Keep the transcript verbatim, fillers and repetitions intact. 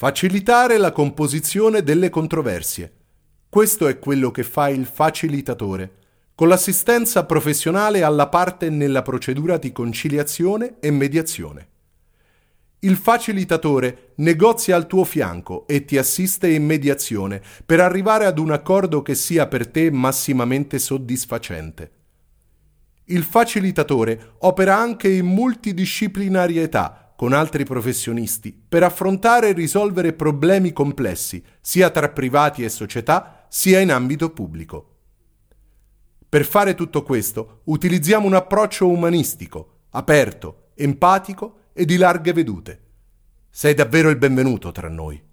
Facilitare la composizione delle controversie. Questo è quello che fa il facilitatore, con l'assistenza professionale alla parte nella procedura di conciliazione e mediazione. Il facilitatore negozia al tuo fianco e ti assiste in mediazione per arrivare ad un accordo che sia per te massimamente soddisfacente. Il facilitatore opera anche in multidisciplinarietà con altri professionisti per affrontare e risolvere problemi complessi, sia tra privati e società, sia in ambito pubblico. Per fare tutto questo utilizziamo un approccio umanistico, aperto, empatico e di larghe vedute. Sei davvero il benvenuto tra noi.